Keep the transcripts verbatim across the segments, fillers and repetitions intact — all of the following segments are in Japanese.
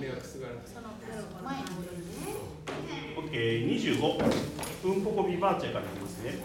オッケー、にじゅうご。うんぽこビバーチェからいきますね。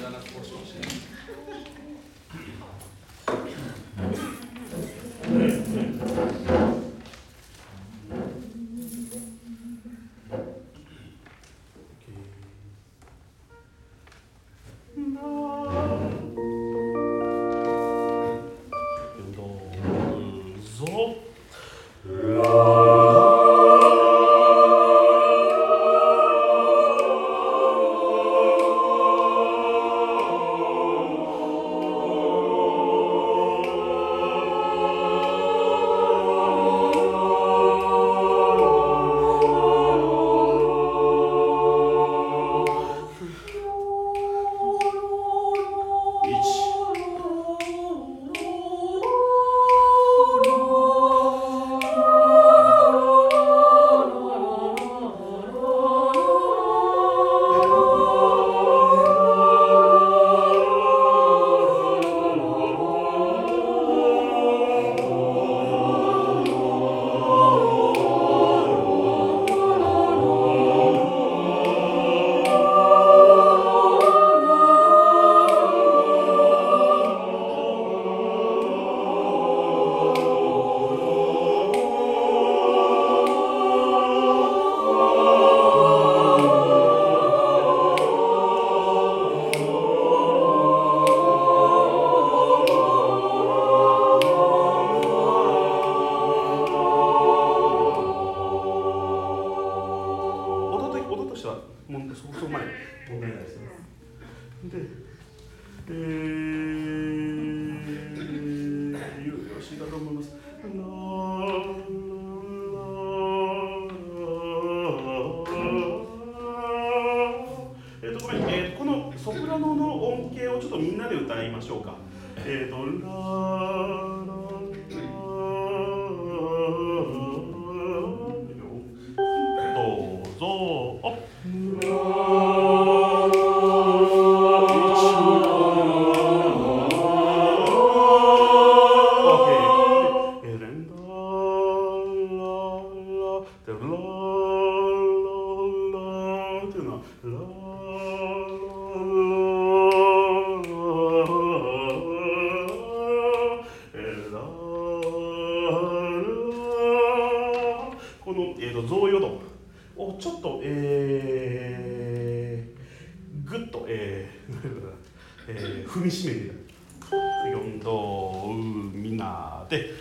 踏みしめて四度みんなで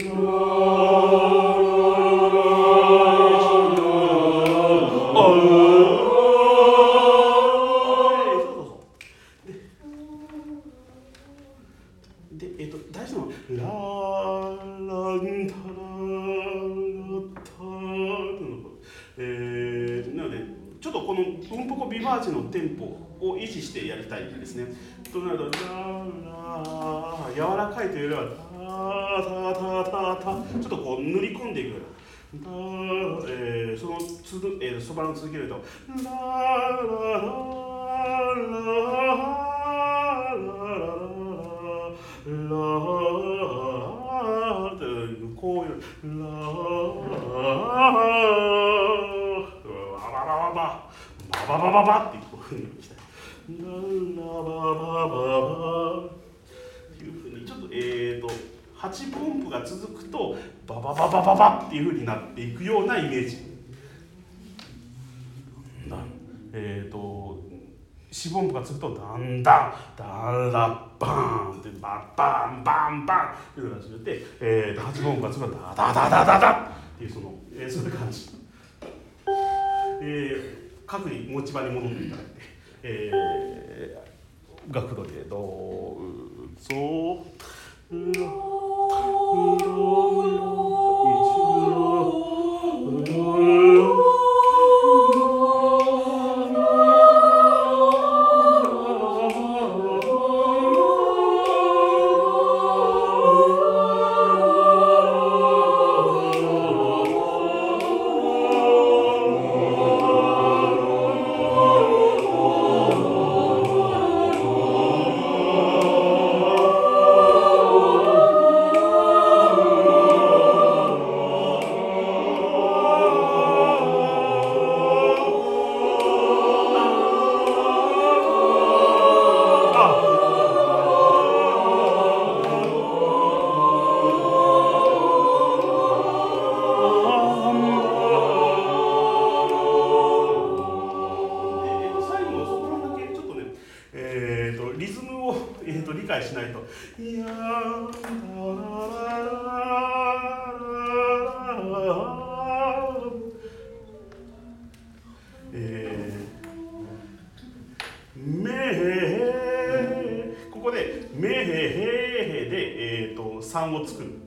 でえっと大事なのはラランタラタえー、なのでちょっとこのうんぽこビバーチェのテンポを維持してやりたいんですね。となるとララ柔らかいというよりはタタタタタちょっとこう塗り込んでいく。だえー、そのつる、えー、そばの続けるとラララララこういうラバババババババババってこういうふうにしたい。ララババババっていうふうにちょっとえーとはちポンプが続くとババババババっていうふうになっていくようなイメージ。えーとよんポンプが続くとダンダンダンラッバーンってバンバンバンバンっていうのが続いて、えーとはちポンプが続くとダダダダダダっていうその、えー、そういう感じ。えー、各に持ち場に戻っていただいて、えー、楽譜でどうぞ。 さんを作る。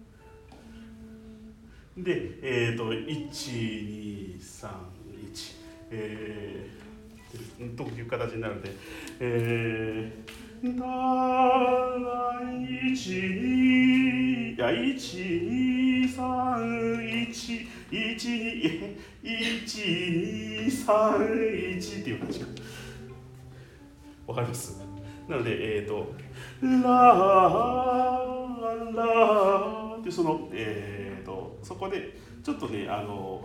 で、えー、といちにさんいち、えー、という形になるので、えー、だいちにいやいちにさんいちいちにいちにさんいちっていう感じか。わかります？なので、えっ、ー、とラーラーってそのえっ、ー、とそこでちょっとね、あの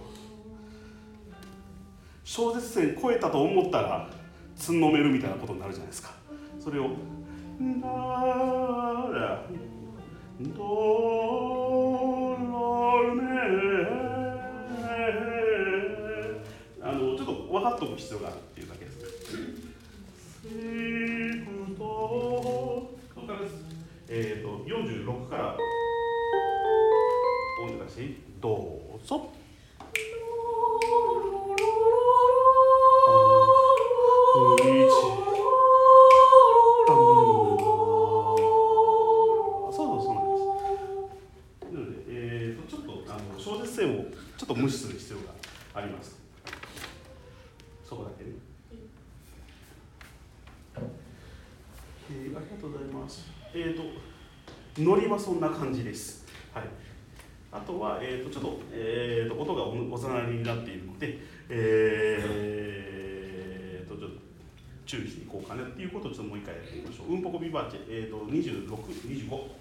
小節線超えたと思ったらつんのめるみたいなことになるじゃないですか。それをララドラメあのちょっと分かっておく必要があるっていうだけですね。えー、とよんじゅうろくから音出しどうぞ。小節線をちょっと無視する必要があります。そこだけね。えー、ありがとうございます。えっ、ー、とノリはそんな感じです。はい。あとは、えー、とちょっと,、えー、と音がおざなりになっているので、えー、とちょっと注意していこうかなっていうことをちょっともう一回やってみましょう。うんぽこビバーチェ、えー、とにじゅうろく、にじゅうご。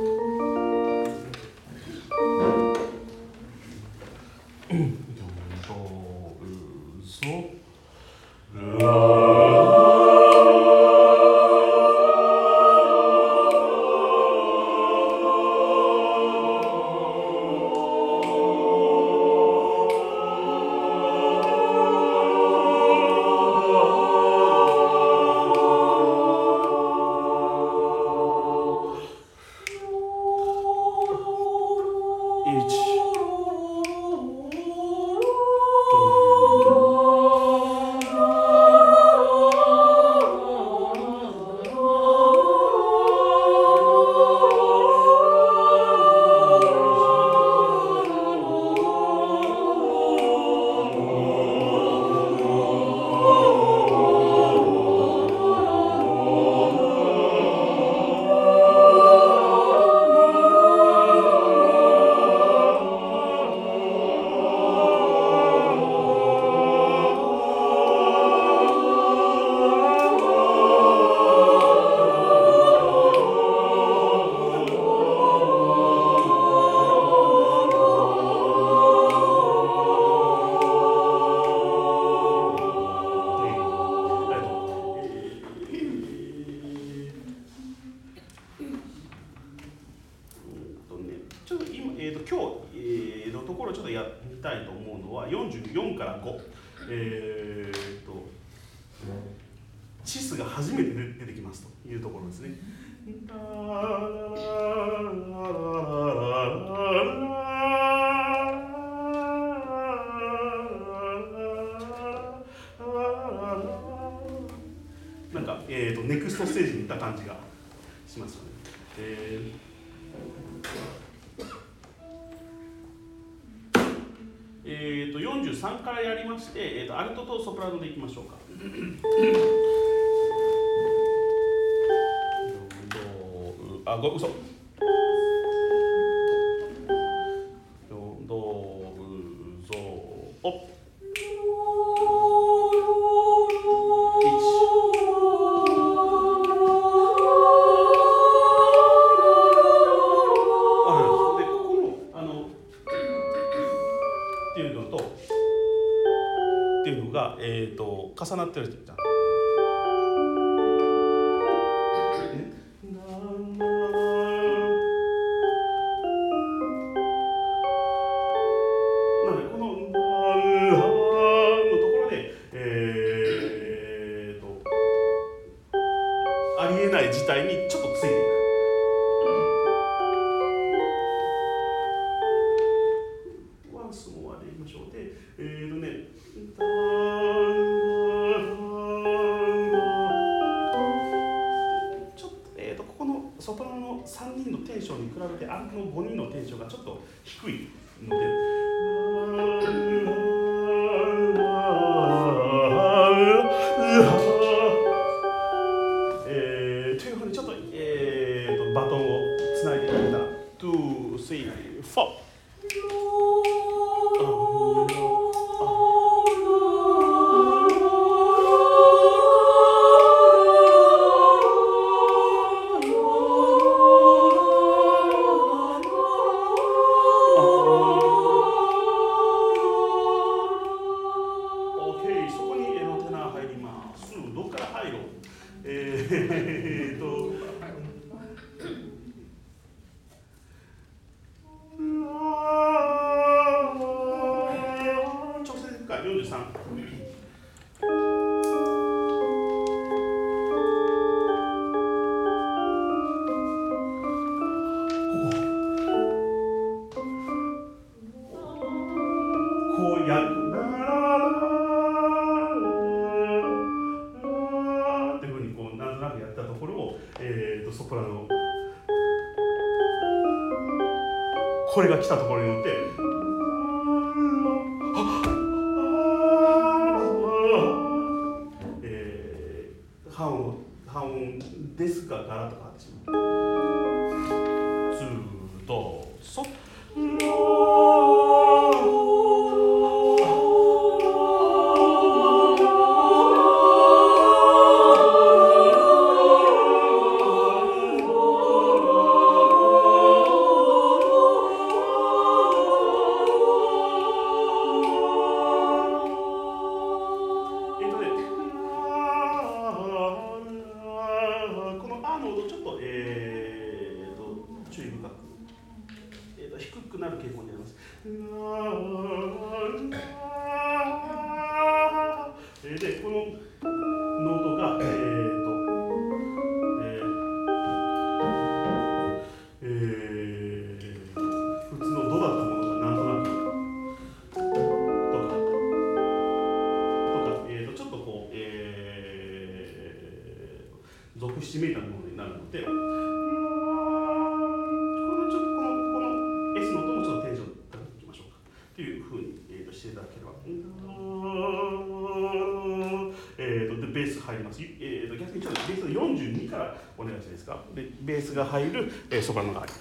よんじゅうよんからご、えー、とチスが初めて出てきますというところですね。なんか、えー、とネクストステージに行った感じがしますよね。えーえー、とよんじゅうさんからやりまして、えー、とアルトとソプラノでいきましょうか。あ、ご、嘘。どうぞお。えー、と重なってるじゃん。なのでこの「のところで、えー、とありえない事態にちょっとついていく。ワンスモアでいきましょう。で、えーとね。 ってアルプのごにんのテンションがちょっと低いので、えー、というふうにちょっと、えー、とバトンをつないでいったらに、さん、よん。こうやるっていうふうにこうなんとなくやったところを、えー、とソプラノこれが来たところによってえー、半音半音ですがガラッと変わってしまう。ツーとソで、このノートが、えーとえーえー、普通のドだったものがなんとなくとか、とかえーと、ちょっとこう、えー、属しめいたものになるので、このちょっとこのこの S の音もちょっとテンション高くいきましょうかというふうに、えー、としていただければ。えー、とでベース入ります、えー、と逆にちょっとベースのよんじゅうにからお願いしていいですか。でベースが入る、えー、ソプラノが入る。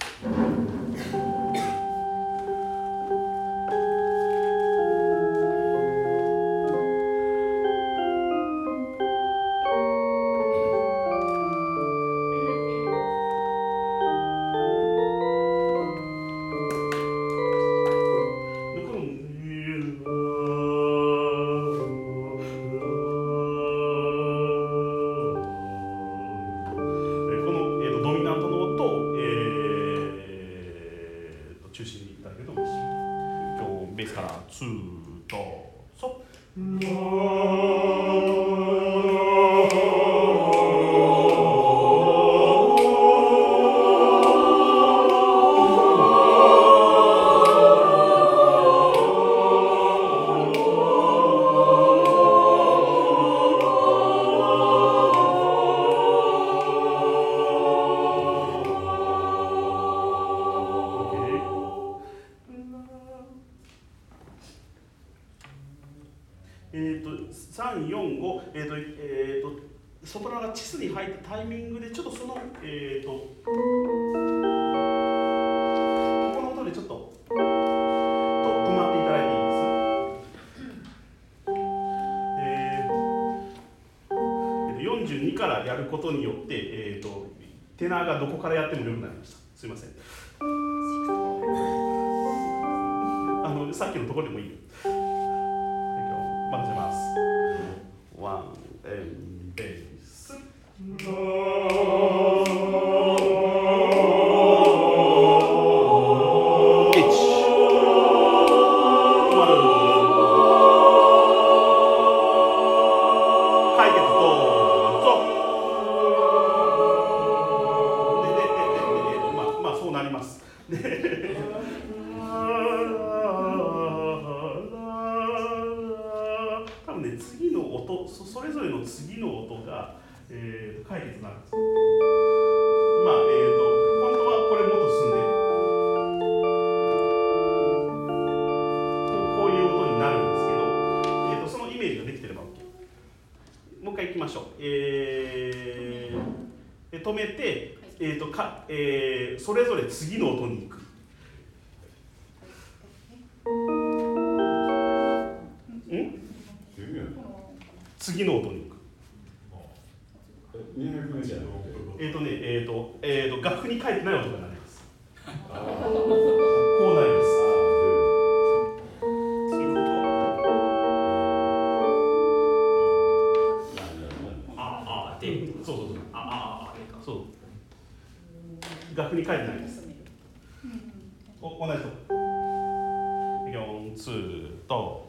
中心にいただけると嬉しい。今日ベースからツーとソ。えーとさん、よん、ご、えーとえーとソプラノがチスに入ったタイミングでちょっとその、えーとここの音でちょっとと止まっていただいていいです。えー、よんじゅうにからやることによって、えーとテナーがどこからやっても良くなりました。すいません。あのさっきのところでもいいよ。任せます。ワン、エン、ベース。次の音、それぞれの次の音が、えー、解決になるんです。まあ、えーと、本当はこれもっと進んでしょう。えー、で止めて、えーとかえー、それぞれ次の音に行く。ん次の音に行く。えっ、ー、とね、えっ、ー、と、えっ、ー、と、楽譜に書いてない音が鳴ります。こうなります。そういうこと。ああで、そうそうそう。あああでか。そう。楽譜に書いてないです。お、同じと。四、ツー、と。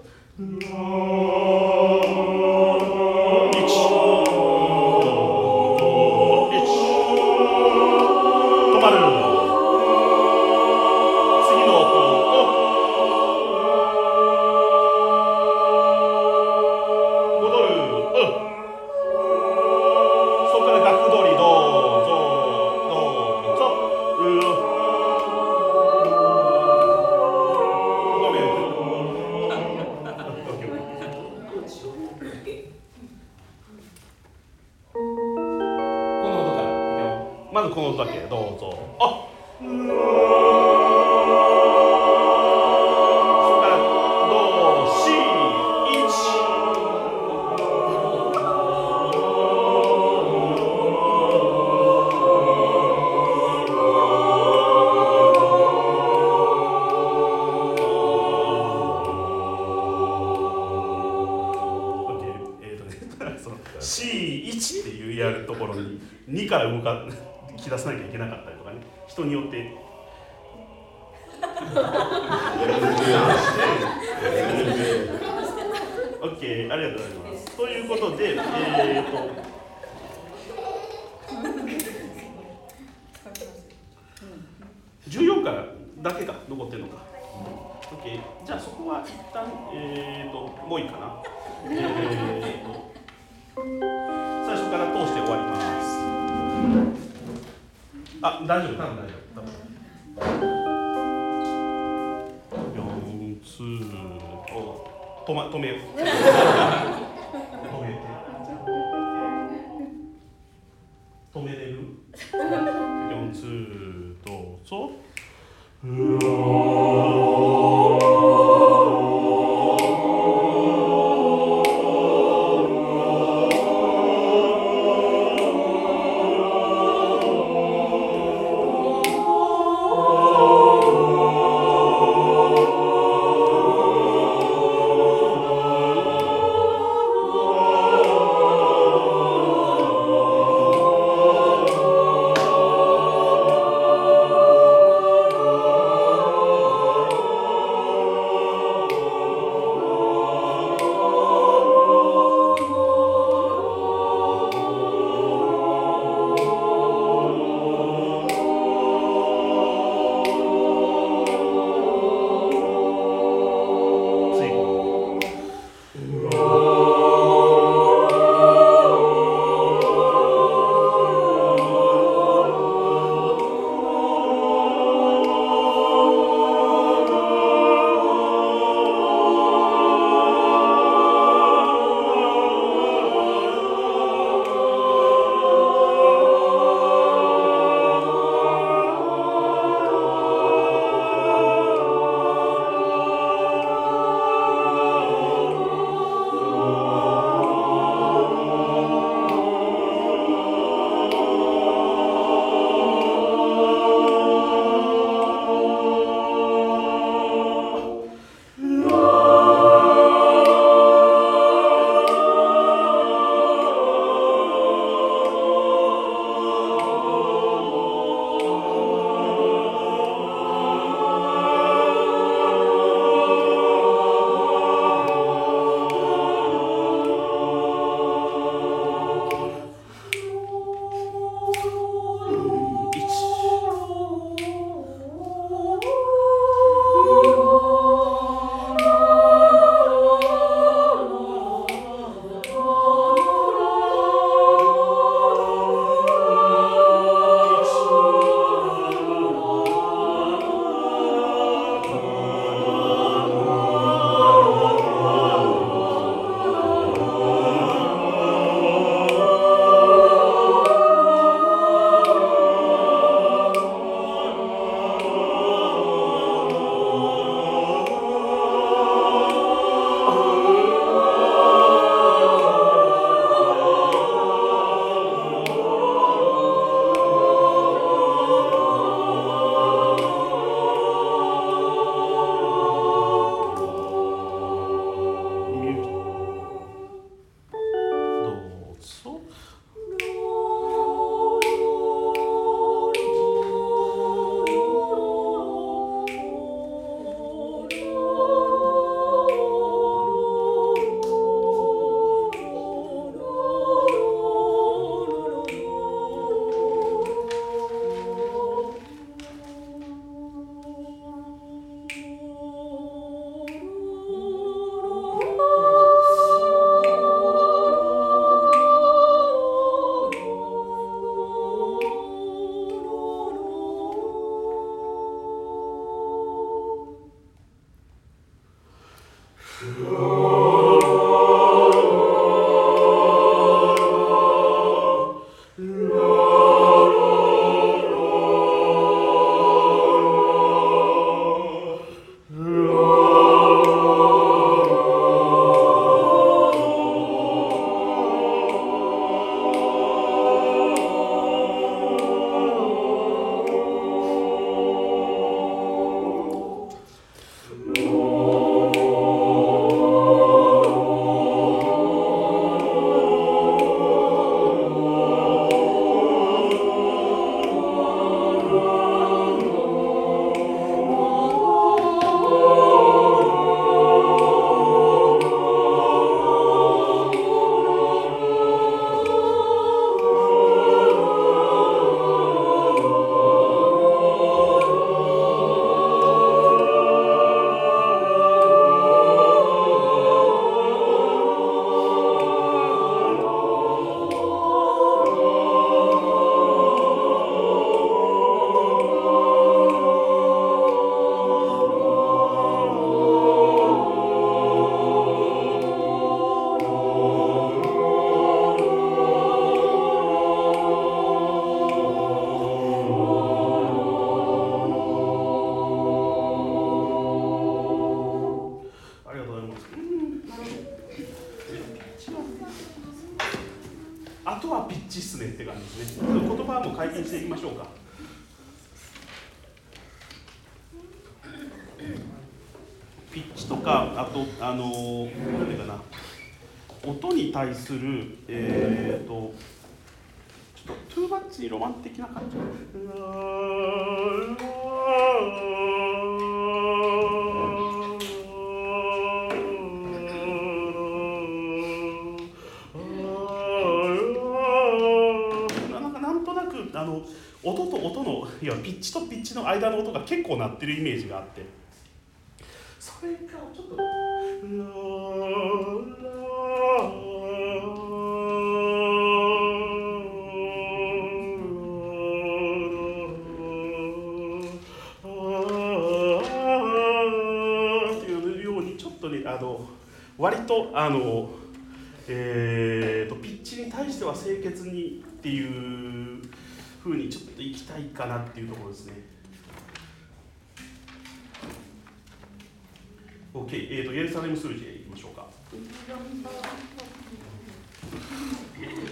まずこの音だけどうぞ。あっそこからドシいちえっとねその シーいち っていうやるところににから動か引き出さなきゃいけなかったりとかね、人によってオッケー、ありがとうございます。ということで、えーとじゅうよんからだけが残ってるのか。オッケー、じゃあそこは一旦、えーともういいかな。えーと最初から通して終わります。あ、大丈夫、多分大丈夫。四つを止ま止めよう。止めて。止めれる？四つどうぞ。 あとはピッチっすねって感じですね。言葉も解禁していきましょうか。ピッチとか、あと、あの、なんていうかな、音に対する、えーと、ちょっとトゥーバッチロマン的な感じ。あの音と音のいやピッチとピッチの間の音が結構鳴ってるイメージがあって、それがちょっとっていうようにちょっとね、あの割とあのえーとピッチに対しては清潔にっていう風にちょっといきたいかなっていうところですね。OK、えーと、エルサレム数字へいきましょうか。